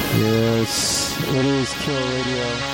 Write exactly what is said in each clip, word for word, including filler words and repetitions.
Yes, it is Kill Radio.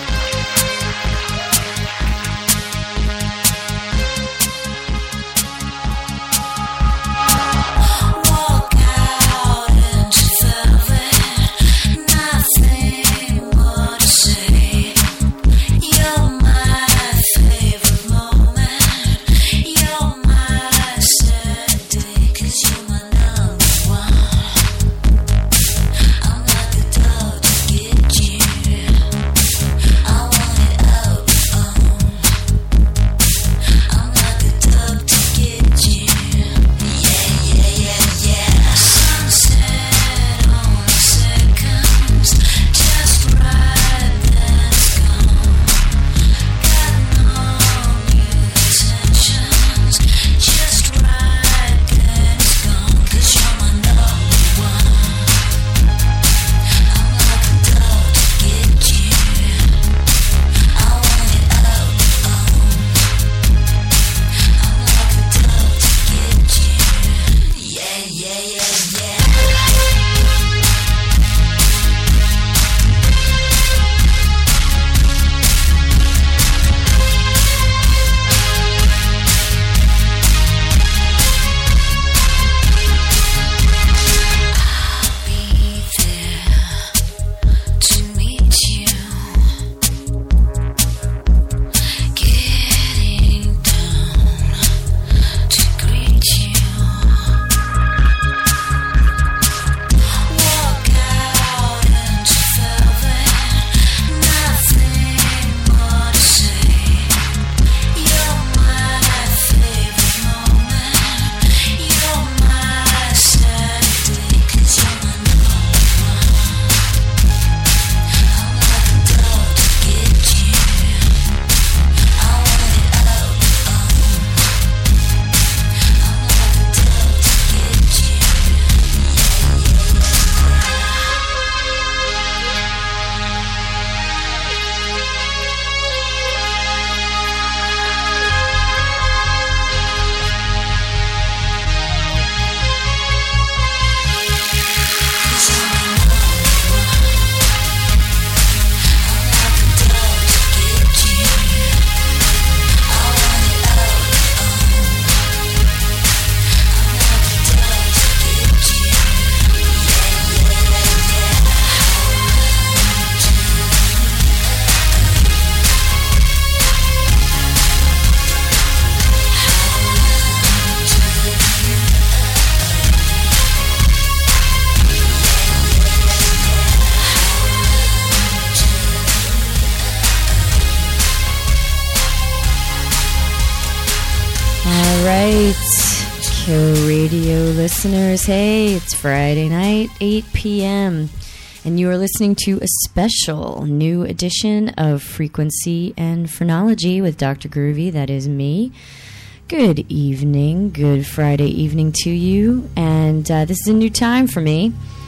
Listeners, hey, it's Friday night, eight p.m., and you are listening to a special new edition of Frequency and Phrenology with Doctor Groovy. That is me. Good evening, good Friday evening to you, and uh, this is a new time for me.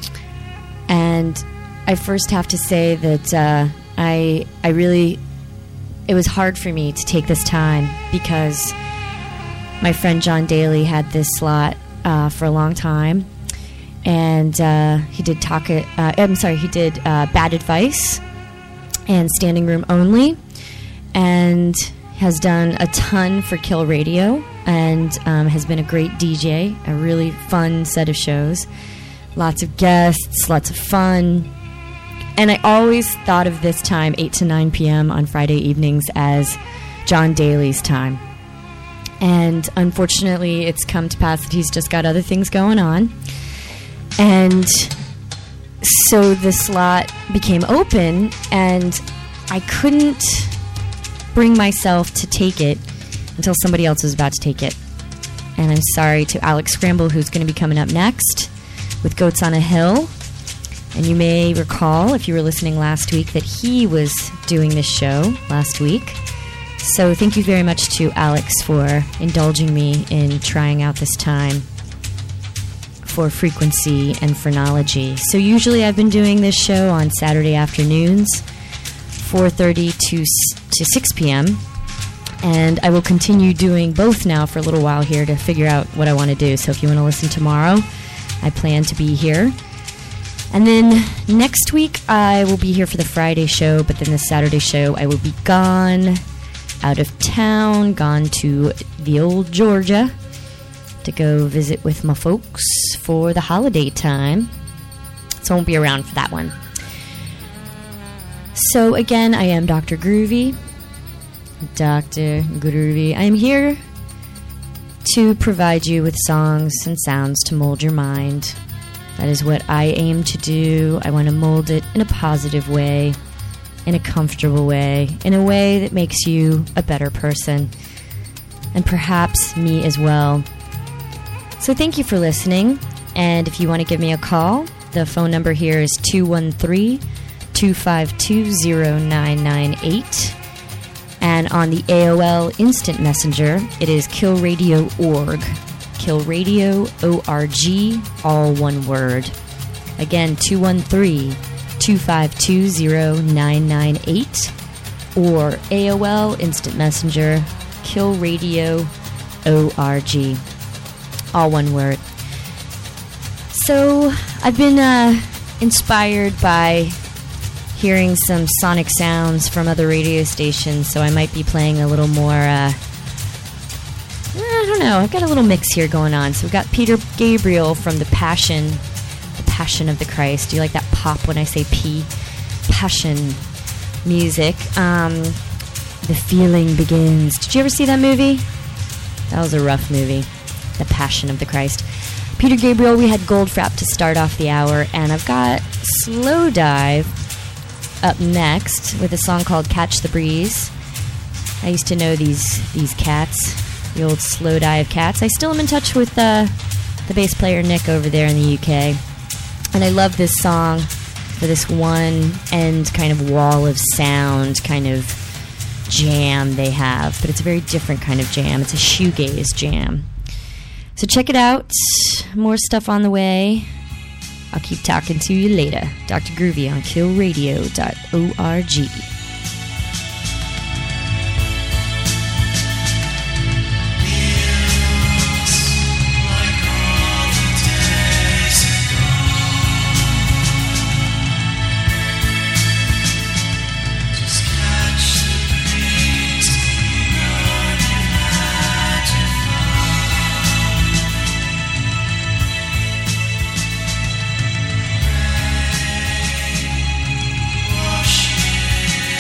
And I first have to say that uh, I, I really, it was hard for me to take this time because my friend John Daly had this slot Uh, for a long time, and uh, he did talk. It, uh, I'm sorry, he did uh, Bad Advice and Standing Room Only, and has done a ton for Kill Radio, and um, has been a great D J. A really fun set of shows, lots of guests, lots of fun, and I always thought of this time, eight to nine p.m. on Friday evenings, as John Daly's time. And unfortunately, it's come to pass that he's just got other things going on. And so the slot became open, and I couldn't bring myself to take it until somebody else was about to take it. And I'm sorry to Alex Scramble, who's going to be coming up next with Goats on a Hill. And you may recall, if you were listening last week, that he was doing this show last week. So thank you very much to Alex for indulging me in trying out this time for Frequency and Phrenology. So usually I've been doing this show on Saturday afternoons, four thirty to to six p.m., and I will continue doing both now for a little while here to figure out what I want to do. So if you want to listen tomorrow, I plan to be here. And then next week I will be here for the Friday show, but then the Saturday show I will be gone, out of town, gone to the old Georgia to go visit with my folks for the holiday time. So I won't be around for that one. So again, I am Doctor Groovy. Doctor Groovy. I am here to provide you with songs and sounds to mold your mind. That is what I aim to do. I want to mold it in a positive way, in a comfortable way, in a way that makes you a better person, and perhaps me as well. So thank you for listening, and if you want to give me a call, the phone number here is two one three, two five two, zero nine nine eight, and on the A O L Instant Messenger, it is kill radio dot org. Kill Radio O R G, all one word. Again, two one three, two five two, zero nine nine eight, or A O L Instant Messenger, Kill Radio O R G, all one word. So, I've been uh, inspired by hearing some sonic sounds from other radio stations, so I might be playing a little more... Uh, I don't know. I've got a little mix here going on. So we've got Peter Gabriel from The Passion, The Passion of the Christ. Do you like that pop when I say P? Passion music. Um, the Feeling Begins. Did you ever see that movie? That was a rough movie. The Passion of the Christ. Peter Gabriel, we had Goldfrapp to start off the hour, and I've got Slow Dive up next with a song called Catch the Breeze. I used to know these these cats. The old Slow Dive cats. I still am in touch with uh, the bass player Nick over there in the U K. And I love this song for this one end kind of wall of sound kind of jam they have. But it's a very different kind of jam. It's a shoegaze jam. So check it out. More stuff on the way. I'll keep talking to you later. Doctor Groovy on kill radio dot org. Wash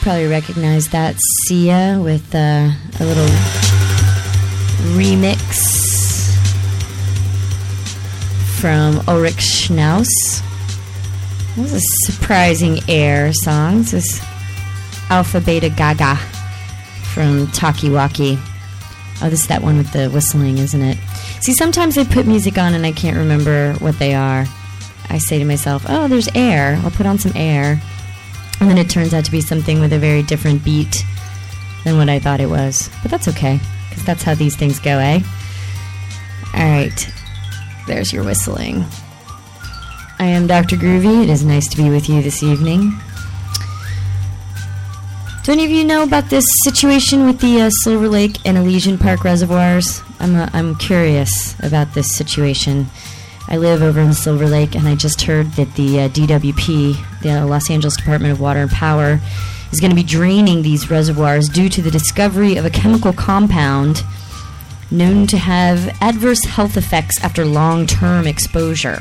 probably recognize that. Sia with uh, a little remix from Ulrich Schnauz. That was a surprising air song. This is Alpha Beta Gaga from Talkie-Walkie. Oh, this is that one with the whistling, isn't it? See, sometimes I put music on and I can't remember what they are. I say to myself, oh, there's air. I'll put on some air. And then it turns out to be something with a very different beat than what I thought it was. But that's okay, because that's how these things go, eh? All right. There's your whistling. I am Doctor Groovy. It is nice to be with you this evening. Do any of you know about this situation with the uh, Silver Lake and Elysian Park reservoirs? I'm uh, I'm curious about this situation. I live over in Silver Lake, and I just heard that the uh, D W P, the Los Angeles Department of Water and Power, is going to be draining these reservoirs due to the discovery of a chemical compound known to have adverse health effects after long-term exposure.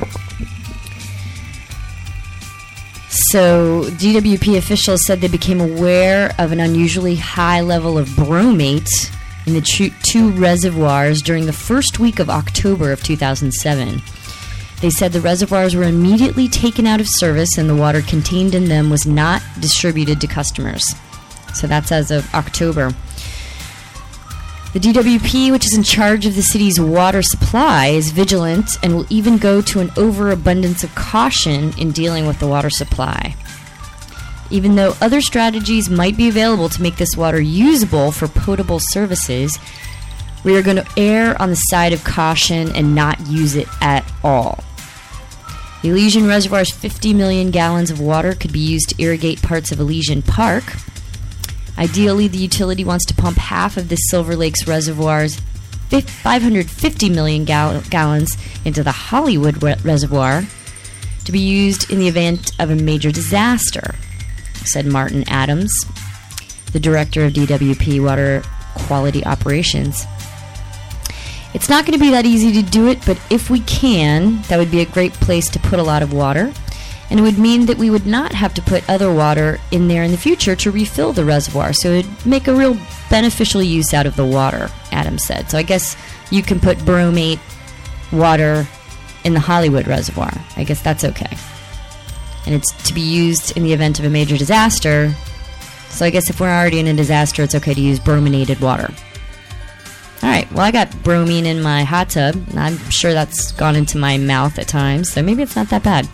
So, D W P officials said they became aware of an unusually high level of bromate in the two, two reservoirs during the first week of October of two thousand seven. They said the reservoirs were immediately taken out of service and the water contained in them was not distributed to customers. So that's as of October. The D W P, which is in charge of the city's water supply, is vigilant and will even go to an overabundance of caution in dealing with the water supply. Even though other strategies might be available to make this water usable for potable services, we are going to err on the side of caution and not use it at all. The Elysian Reservoir's fifty million gallons of water could be used to irrigate parts of Elysian Park. Ideally, the utility wants to pump half of the Silver Lake's reservoir's five hundred fifty million gal- gallons into the Hollywood re- Reservoir to be used in the event of a major disaster, said Martin Adams, the director of D W P Water Quality Operations. It's not going to be that easy to do it, but if we can, that would be a great place to put a lot of water. And it would mean that we would not have to put other water in there in the future to refill the reservoir. So it would make a real beneficial use out of the water, Adams said. So I guess you can put bromate water in the Hollywood Reservoir. I guess that's okay. And it's to be used in the event of a major disaster. So I guess if we're already in a disaster, it's okay to use brominated water. All right, well, I got bromine in my hot tub. And I'm sure that's gone into my mouth at times, so maybe it's not that bad.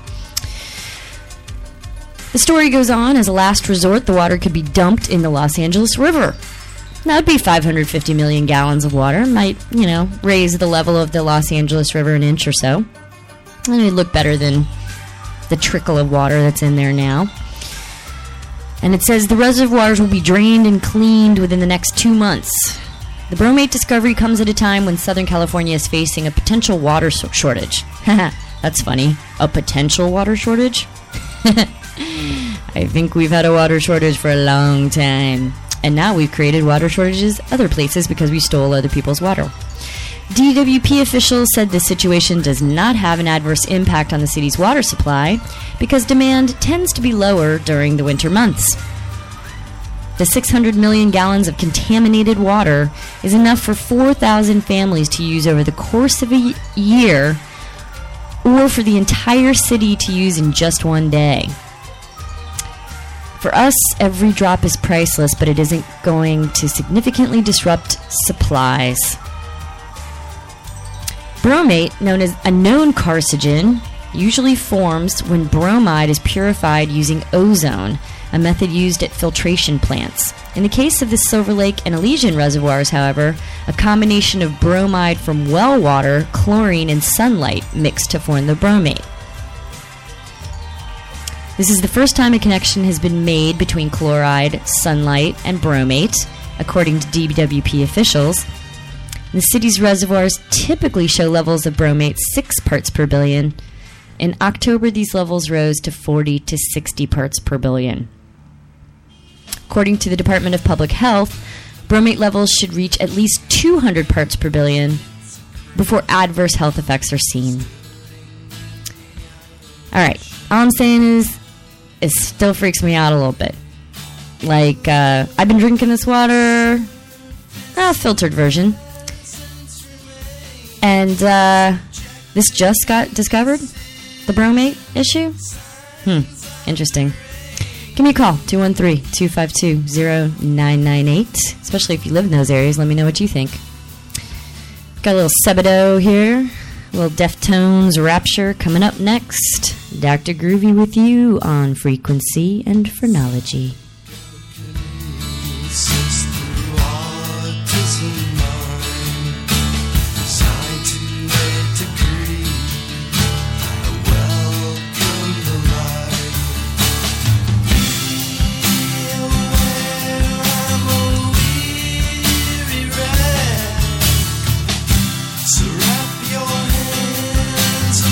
The story goes on, as a last resort, the water could be dumped in the Los Angeles River. That would be five hundred fifty million gallons of water. Might, you know, raise the level of the Los Angeles River an inch or so. And it would look better than the trickle of water that's in there now. And it says the reservoirs will be drained and cleaned within the next two months. The bromate discovery comes at a time when Southern California is facing a potential water so- shortage. That's funny. A potential water shortage? I think we've had a water shortage for a long time. And now we've created water shortages other places because we stole other people's water. D W P officials said this situation does not have an adverse impact on the city's water supply because demand tends to be lower during the winter months. The six hundred million gallons of contaminated water is enough for four thousand families to use over the course of a year, or for the entire city to use in just one day. For us, every drop is priceless, but it isn't going to significantly disrupt supplies. Bromate, known as a known carcinogen, usually forms when bromide is purified using ozone, a method used at filtration plants. In the case of the Silver Lake and Elysian reservoirs, however, a combination of bromide from well water, chlorine, and sunlight mixed to form the bromate. This is the first time a connection has been made between chloride, sunlight, and bromate, according to D W P officials. The city's reservoirs typically show levels of bromate six parts per billion. In October, these levels rose to forty to sixty parts per billion. According to the Department of Public Health, bromate levels should reach at least two hundred parts per billion before adverse health effects are seen. All right, all I'm saying is it still freaks me out a little bit. like, uh, I've been drinking this water, a filtered version. And uh, this just got discovered, the bromate issue. Hmm, interesting. Give me a call, two one three, two five two, zero nine nine eight. Especially if you live in those areas, let me know what you think. Got a little Sebadoh here, a little Deftones Rapture coming up next. Doctor Groovy with you on Frequency and Phrenology.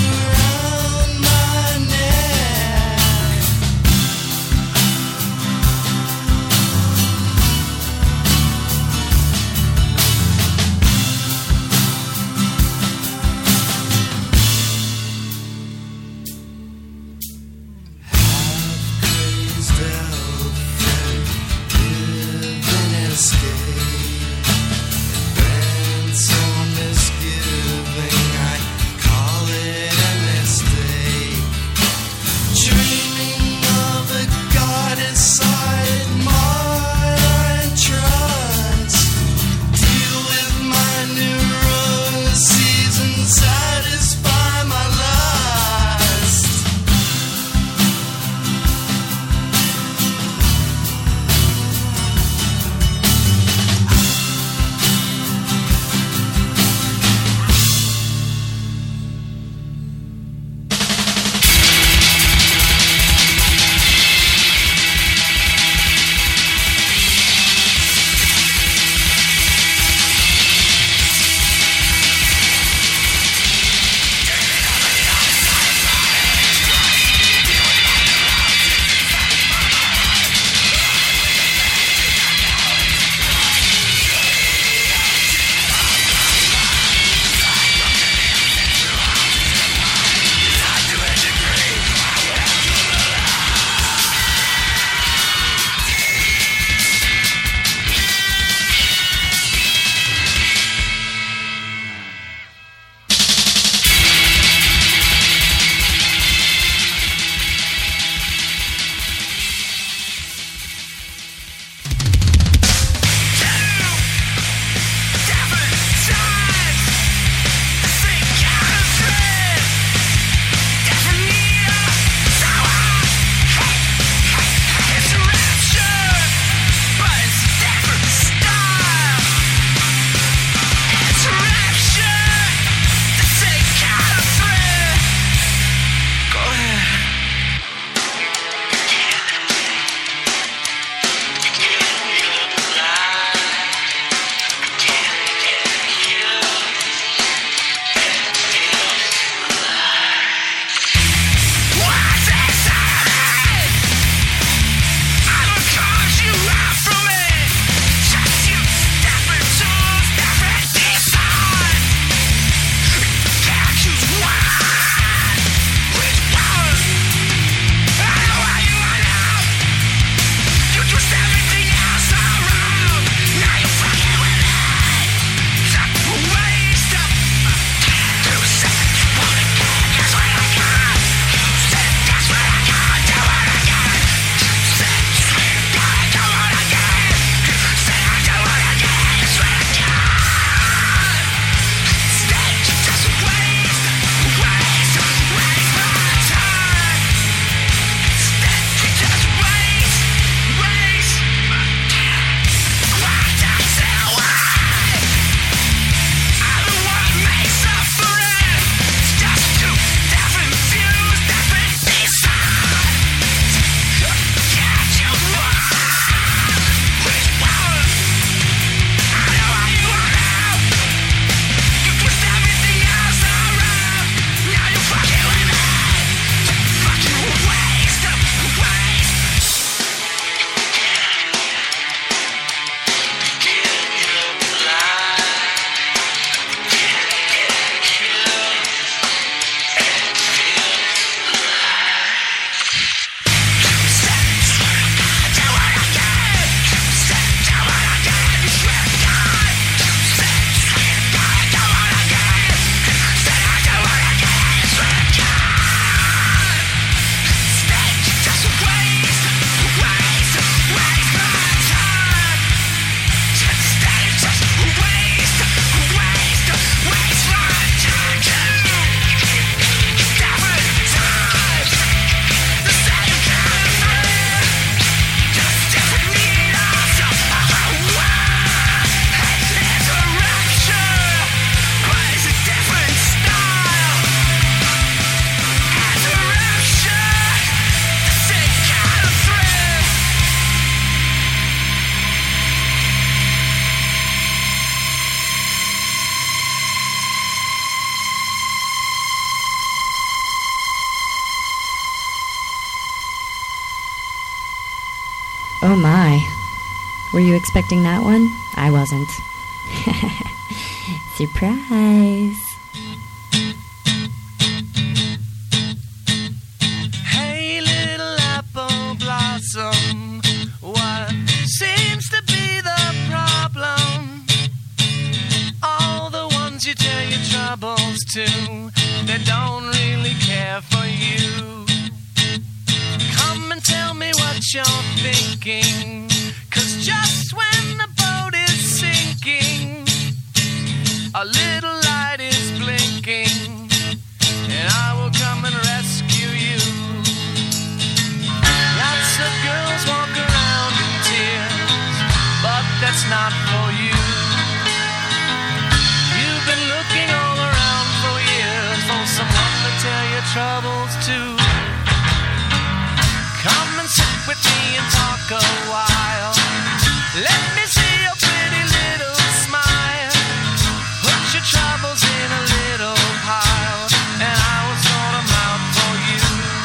Around my neck. Oh my. Were you expecting that one? I wasn't. Surprise. Hey, little apple blossom, what seems to be the problem? All the ones you tell your troubles to, they don't really care for you. Come and tell me what you're thinking, 'cause just when the boat is sinking, a little light is blinking, and I will come and rescue you. Lots of girls walk around in tears, but that's not for you. You've been looking all around for years for someone to tell your troubles to. Come and sit with me and talk a while. Let me see your pretty little smile. Put your troubles in a little pile, and I will sort them out for you.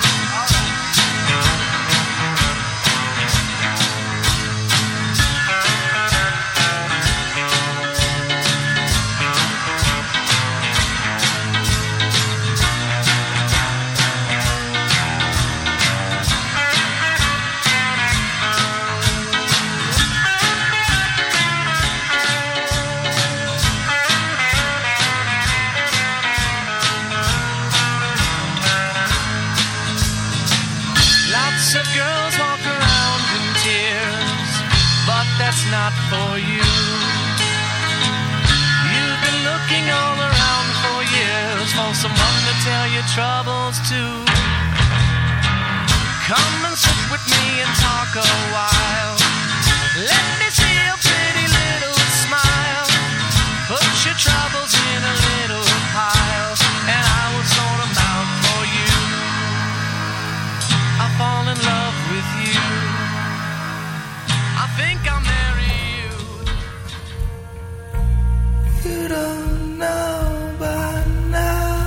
Lots of girls walk around in tears, but that's not for you. You've been looking all around for years for someone to tell your troubles to. Come and sit with me and talk a while. Let me see your pretty little smile. Put your troubles in a little pile, and I will sort them out for you. I fall in love with you. I think I'll marry you. You don't know by now.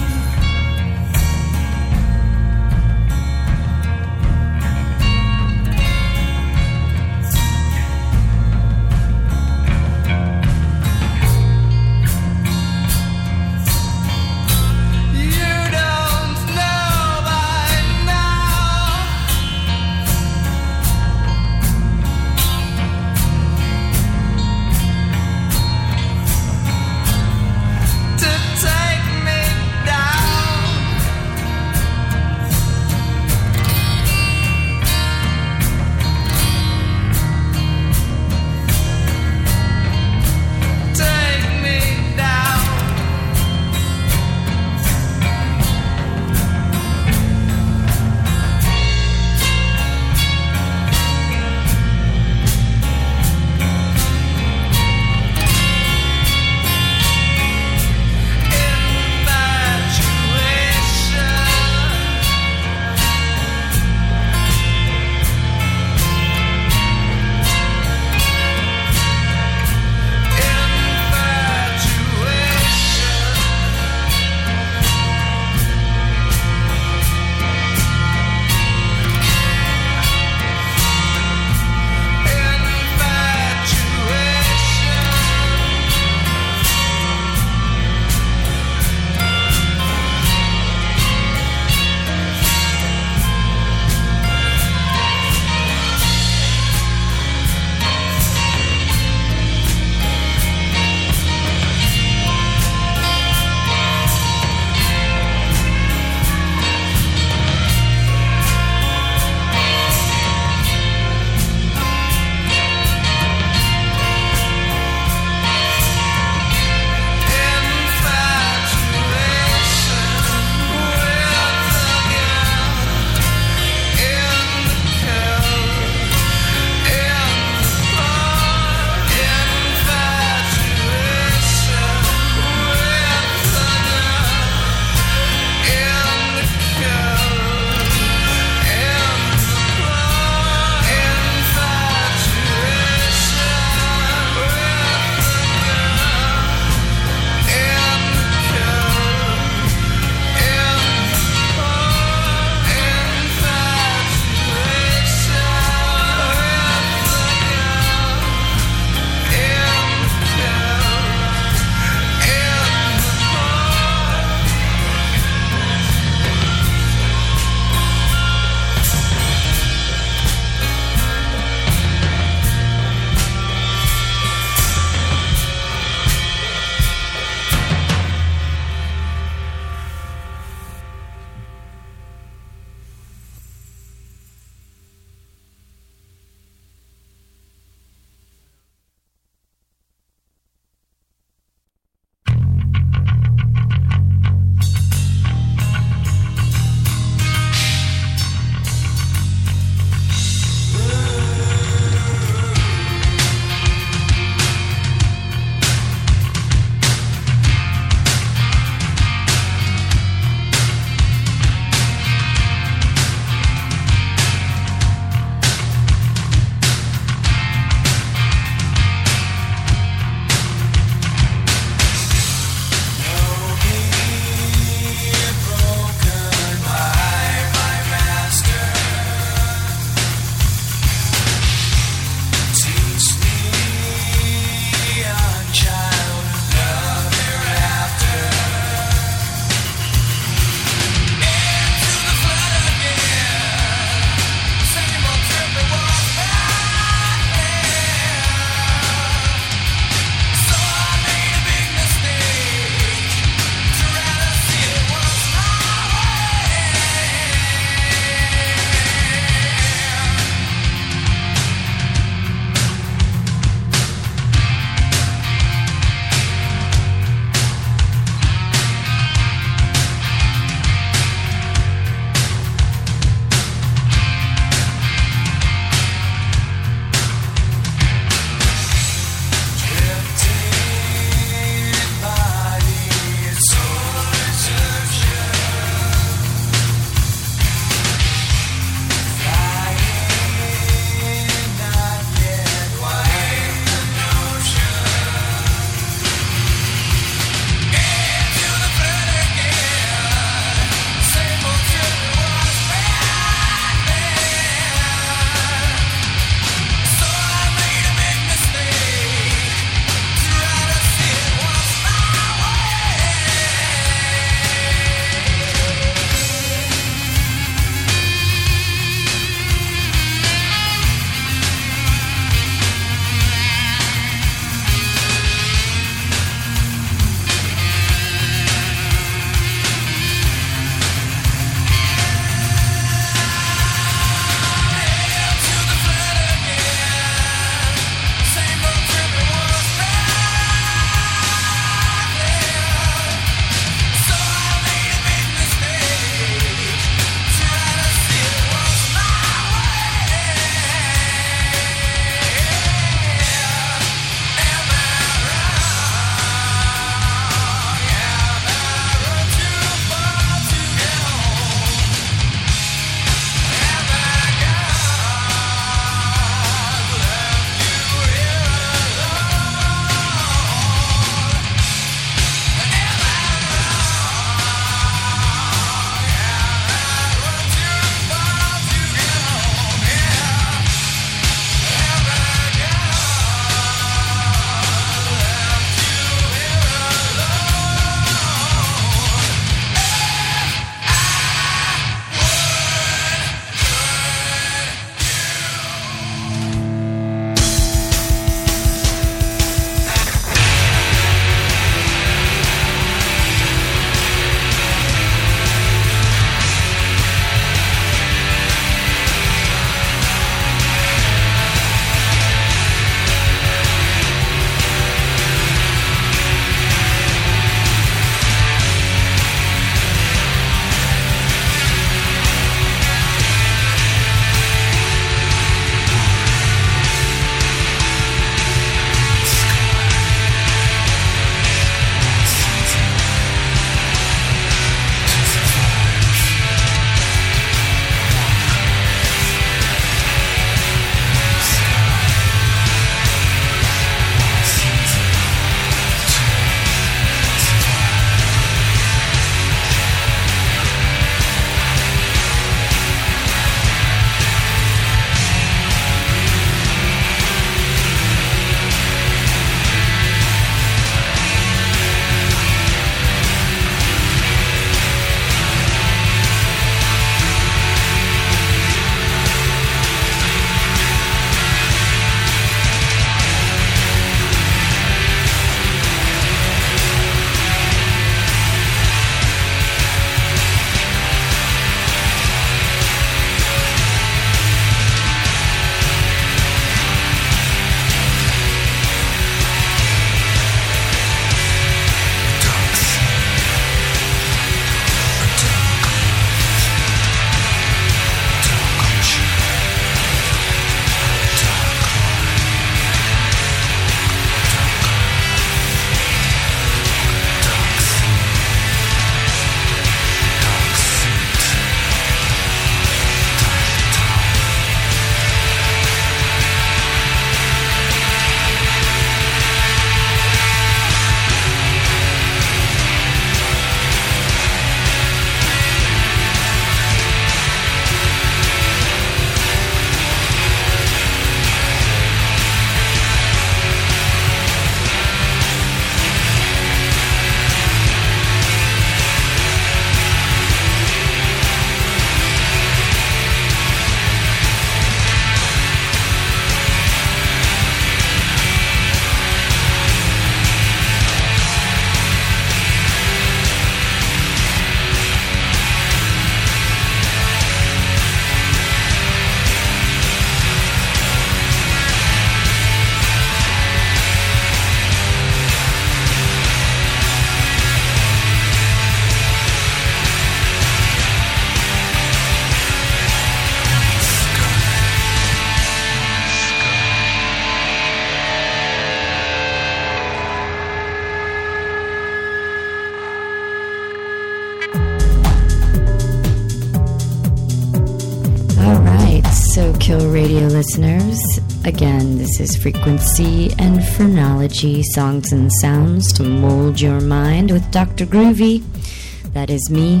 Radio listeners. Again, this is Frequency and Phrenology, songs and sounds to mold your mind with Doctor Groovy. That is me.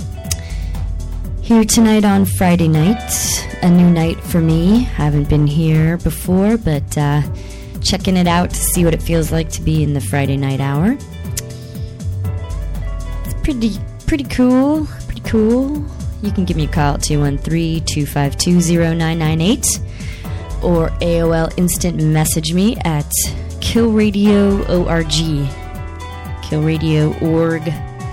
Here tonight on Friday night, a new night for me. Haven't been here before, but uh, checking it out to see what it feels like to be in the Friday night hour. It's pretty, pretty cool, pretty cool. You can give me a call at two one three, two five two, zero nine nine eight or A O L instant message me at Kill Radio org. Kill Radio dot org.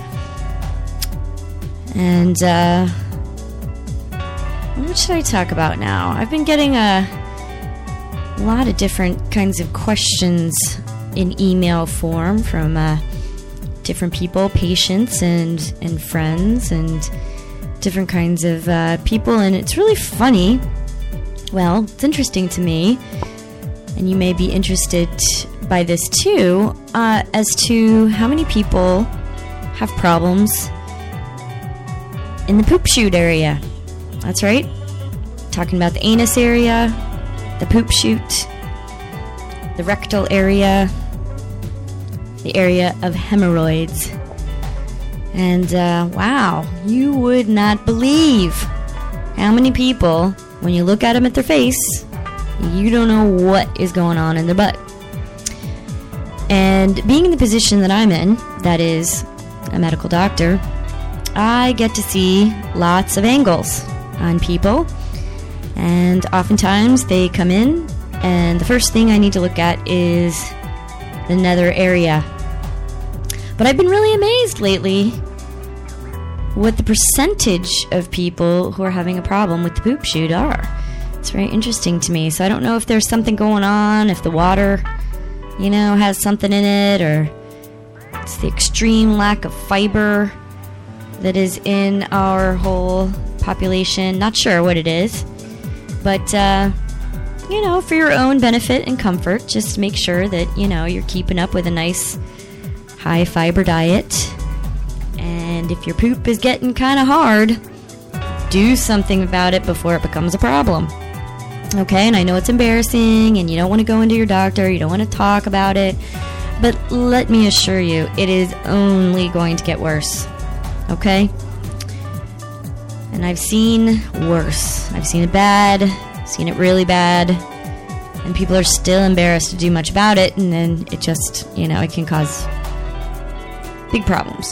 And, uh, what should I talk about now? I've been getting a lot of different kinds of questions in email form from uh, different people, patients and, and friends and different kinds of uh, people, and it's really funny. Well, it's interesting to me, and you may be interested by this too, uh, as to how many people have problems in the poop chute area. That's right. Talking about the anus area, the poop chute, the rectal area, the area of hemorrhoids. And, uh, wow, you would not believe how many people, when you look at them at their face, you don't know what is going on in their butt. And being in the position that I'm in, that is a medical doctor, I get to see lots of angles on people. And oftentimes they come in, and the first thing I need to look at is the nether area. But I've been really amazed lately what the percentage of people who are having a problem with the poop chute are. It's very interesting to me. So I don't know if there's something going on, if the water, you know, has something in it, or it's the extreme lack of fiber that is in our whole population. Not sure what it is. But, uh, you know, for your own benefit and comfort, just make sure that, you know, you're keeping up with a nice high fiber diet. And if your poop is getting kind of hard, do something about it before it becomes a problem. Okay, and I know it's embarrassing and you don't want to go into your doctor, you don't want to talk about it, but let me assure you, it is only going to get worse. Okay? And I've seen worse. I've seen it bad, seen it really bad, and people are still embarrassed to do much about it, and then it just, you know, it can cause big problems.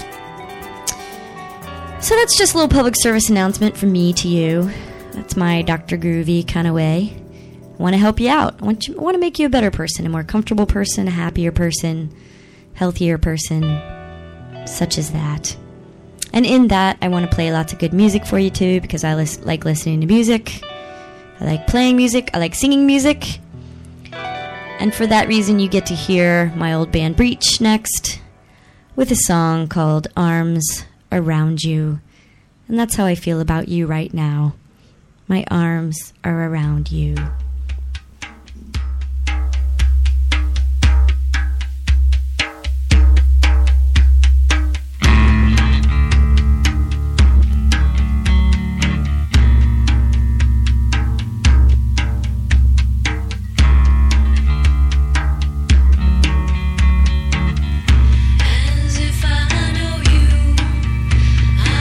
So that's just a little public service announcement from me to you. That's my Doctor Groovy kind of way. I want to help you out. I want, you, I want to make you a better person, a more comfortable person, a happier person, healthier person, such as that. And in that, I want to play lots of good music for you too, because I lis- like listening to music. I like playing music. I like singing music. And for that reason, you get to hear my old band Breach next with a song called Arms Around You. And that's how I feel about you right now. My arms are around you.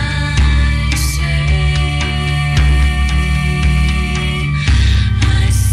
I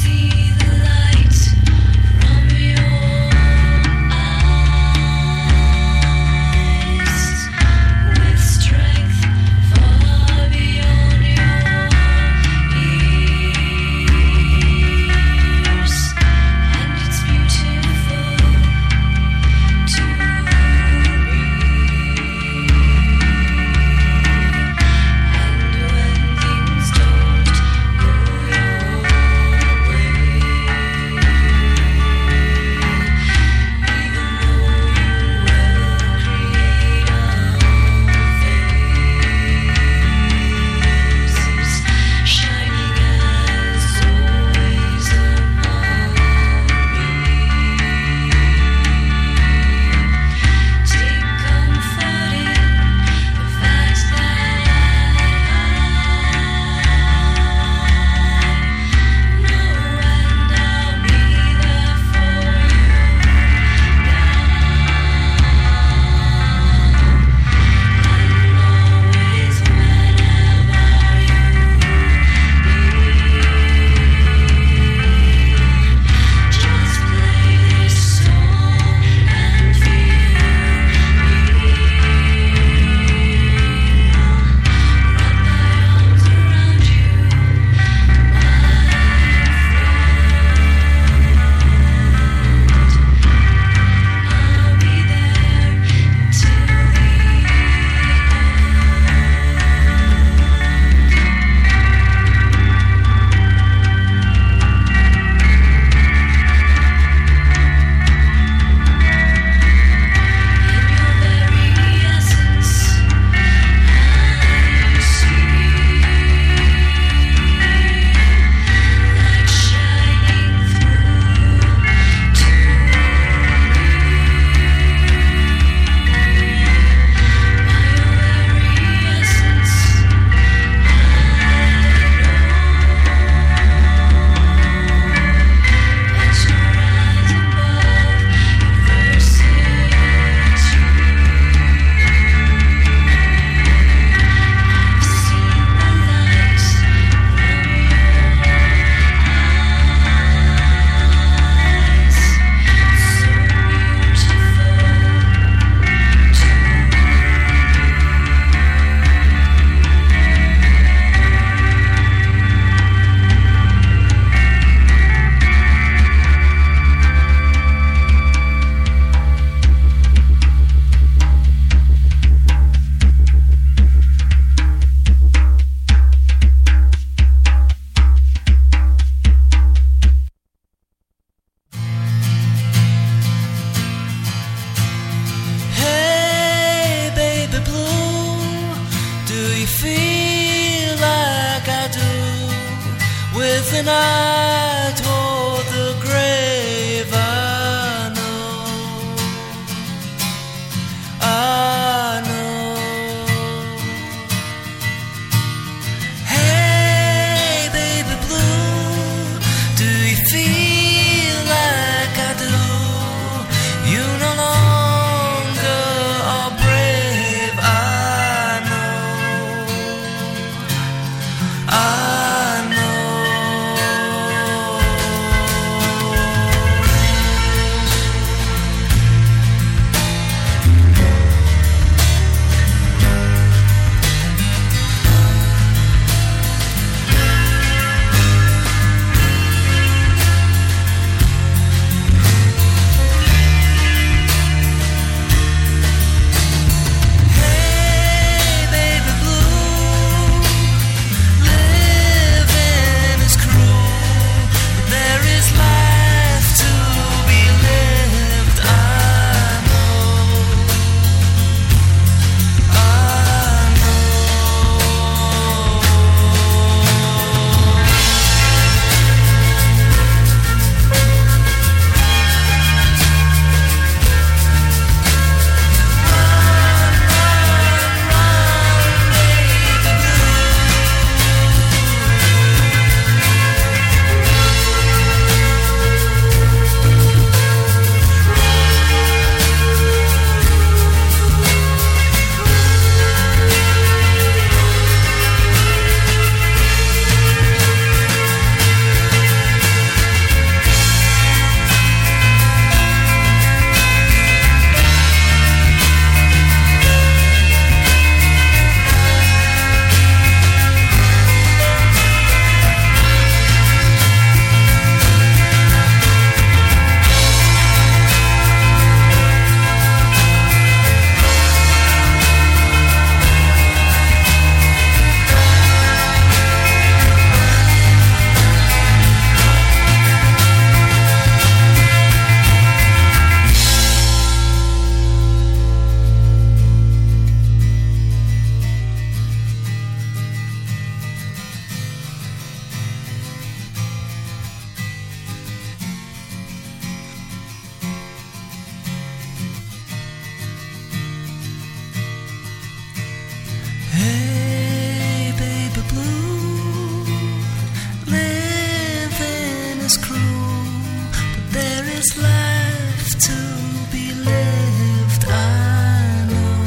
to be lived. I know,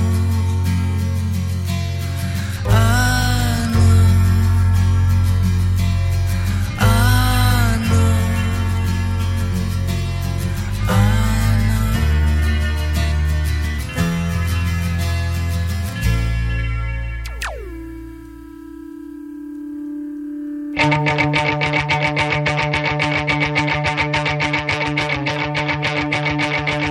I know, I know, I know.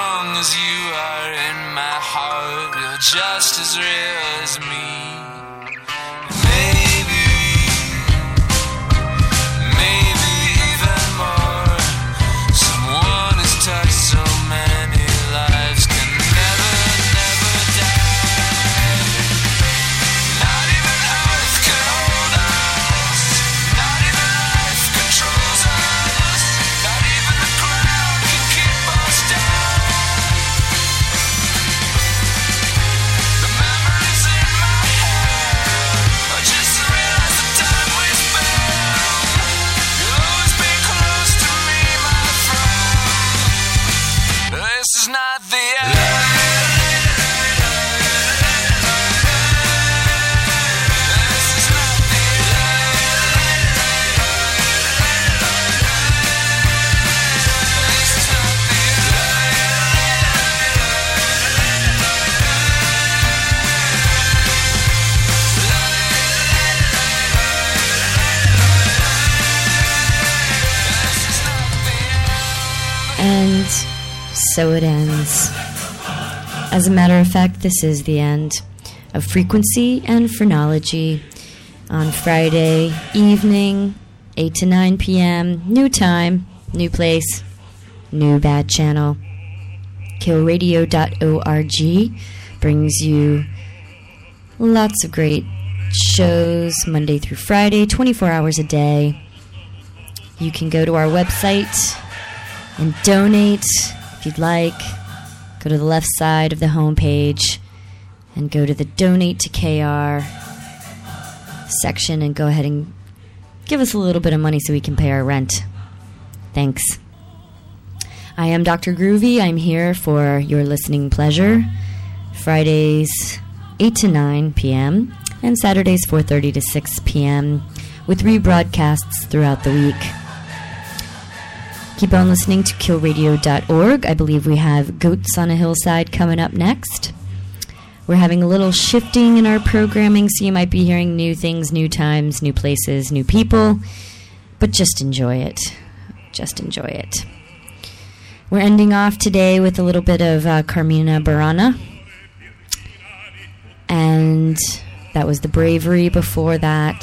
strong as you are in my heart, you're just as real as me. Maybe, maybe even more. Someone has touched so many lives can never, never die. Not even Earth can hold us. Not even life controls us. Not even the ground can keep us down. The memories in my head are just to realize the time we spent. You'll always be close to me, my friend. This is not the end. This is not the end. This is not the And so it ends. As a matter of fact, this is the end of Frequency and Phrenology on Friday evening, eight to nine p.m. New time, new place, new bad channel. kill radio dot org brings you lots of great shows Monday through Friday, twenty-four hours a day. You can go to our website and donate if you'd like. Go to the left side of the homepage and go to the Donate to K R section and go ahead and give us a little bit of money so we can pay our rent. Thanks. I am Doctor Groovy. I'm here for your listening pleasure. Fridays eight to nine p.m. and Saturdays four thirty to six p.m. with rebroadcasts throughout the week. Keep on listening to kill radio dot org. I believe we have Goats on a Hillside coming up next. We're having a little shifting in our programming, so you might be hearing new things, new times, new places, new people. But just enjoy it. Just enjoy it. We're ending off today with a little bit of uh, Carmina Burana. And that was The Bravery before that.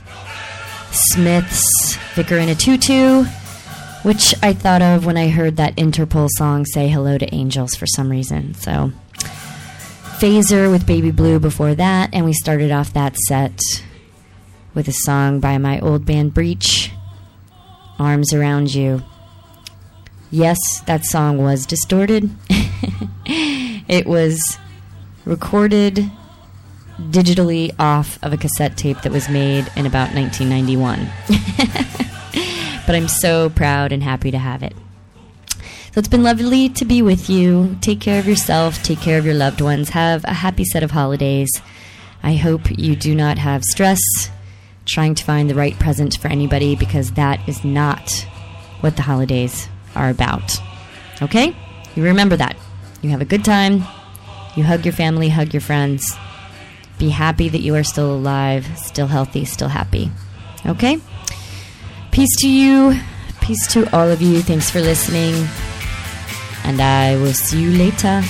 Smith's Vicar in a Tutu, which I thought of when I heard that Interpol song, Say Hello to Angels, for some reason. So, Phaser with Baby Blue before that, and we started off that set with a song by my old band Breach, Arms Around You. Yes, that song was distorted. It was recorded digitally off of a cassette tape that was made in about nineteen ninety-one. But I'm so proud and happy to have it. So it's been lovely to be with you. Take care of yourself. Take care of your loved ones. Have a happy set of holidays. I hope you do not have stress trying to find the right present for anybody, because that is not what the holidays are about. Okay? You remember that. You have a good time. You hug your family, hug your friends. Be happy that you are still alive, still healthy, still happy. Okay? Peace to you. Peace to all of you. Thanks for listening. And I will see you later.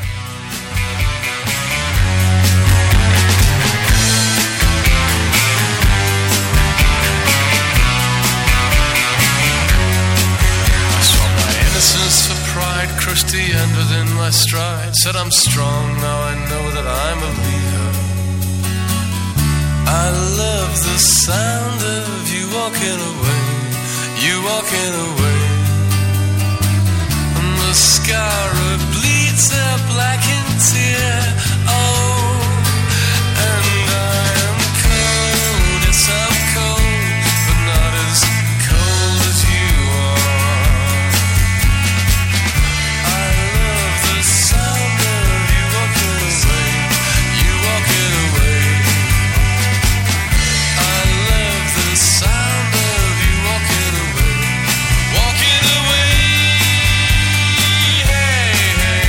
Swung my innocence for pride, crushed the end within my stride. Said I'm strong, now I know that I'm a leader. I love the sound of you walking away, you walking away. And the scarab bleeds a blackened tear. Oh, and I am cold, yes I'm cold, but not as cold as you are. I love the sound of you walking away, you walking away. The sound of you walking away, walking away. Hey, hey.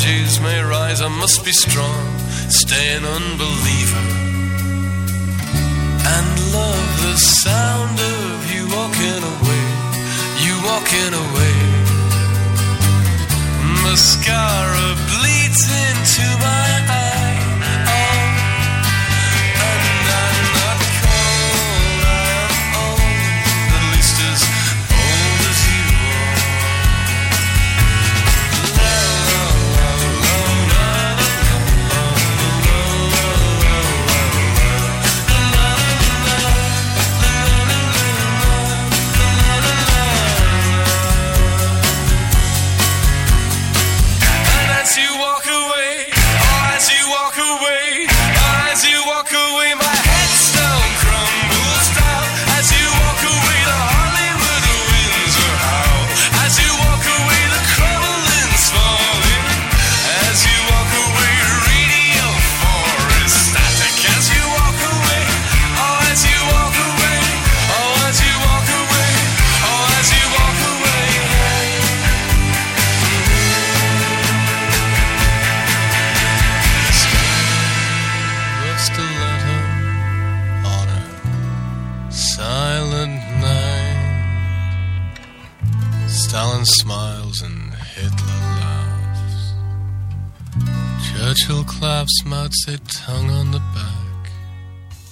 apologies may rise, I must be strong, stay an unbeliever, and love the sound of you walking away, you walking away. Mascara bleeds into my eye, oh, and I'm not cold, I am old, at least as old as you are. La la la la la la And as you walk away, oh, as you walk away, oh, as you walk away, my headstone crumbles down. As you walk away, the Hollywood winds are howl. As you walk away, the crumbling's falling. As you walk away, radio forest static. As you walk away, oh, as you walk away, oh, as you walk away, oh, as you walk away. What's the letter on a silent night? Stalin smiles and Hitler laughs. Churchill claps Mao Zedong on the back.